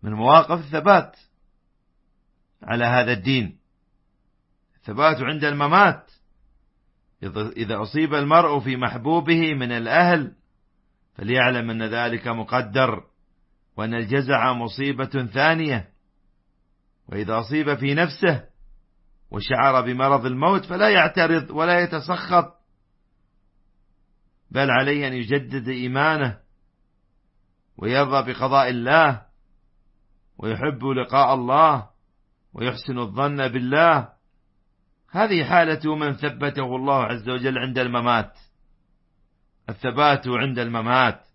من مواقف الثبات على هذا الدين، الثبات عند الممات. إذا أصيب المرء في محبوبه من الأهل فليعلم أن ذلك مقدر، وأن الجزع مصيبة ثانية. وإذا أصيب في نفسه وشعر بمرض الموت فلا يعترض ولا يتسخط، بل عليه أن يجدد إيمانه ويرضى بقضاء الله ويحب لقاء الله ويحسن الظن بالله. هذه حالة من ثبته الله عز وجل عند الممات، الثبات عند الممات.